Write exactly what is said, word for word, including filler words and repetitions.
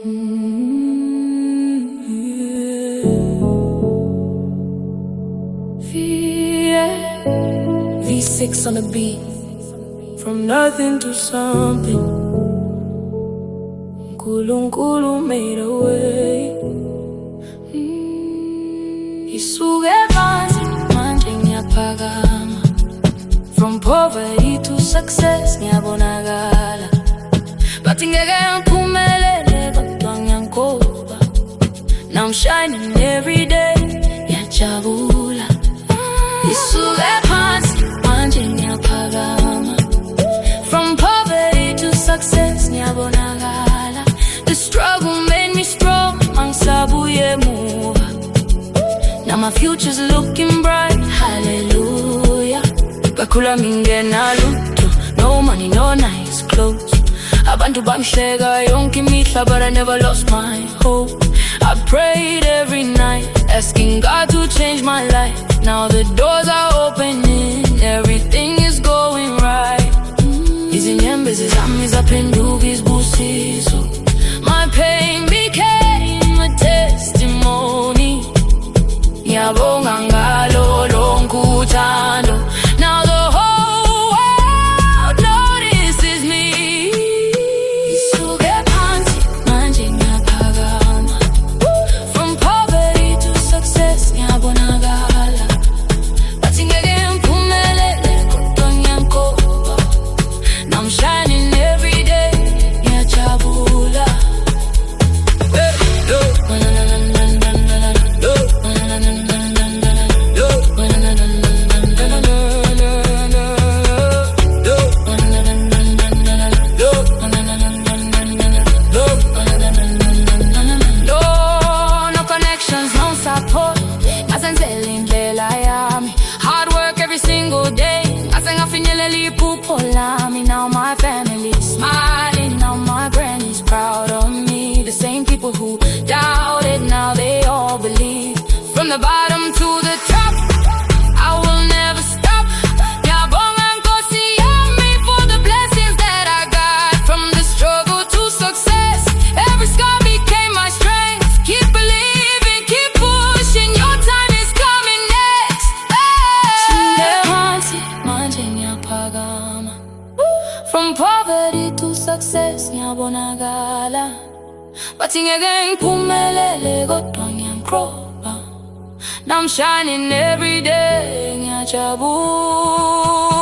V six on the beat. From nothing to something, Nkulunkulu made a way. Isuke phansi manje ngiyaphakama. From poverty to success ngiyabonakala. Bathi ngeke ngiphumelele kodwa ngiyankoba. Now I'm shining every day, ngiyajabula. Isuke phansi manje ngiyaphakama. From poverty to success ngiyabonakala. The struggle made me strong, angisabuye emuva. Now my future's looking bright, hallelujah. Bakhula mingena lutho, no money, no nice clothes. Abantu bangihleka yonke imihla, but I never lost my hope. I prayed every night, asking God to change my life. Now the doors are opening, everything is going right. Izinyembezi zami zaphenduka izibusiso. My pain became a testimony. Ngiyabonga ngalo lonke uthando. Now the whole world notices me. Isuke phansi manje ngiyaphakama. From poverty to success ngiyabonakala. Bathi ngeke ngiphumelele kodwa ngiyankoba. Now I'm shining every day, ngiyajabula. Hard work every single day. Now my family's smiling, now my granny's proud of me. The same people who doubted, now they all believe. From the bottom to the top, I will never stop. Ngiyabonga Nkosi yami for the blessings that I got. From the struggle to success, every scar became my strength. Keep believing, keep pushing, your time is coming next. From poverty to success ngiyabonakala. Bathi ngeke ngiphumelele kodwa ngiyankoba. Now I'm shining every day, ngiyajabula.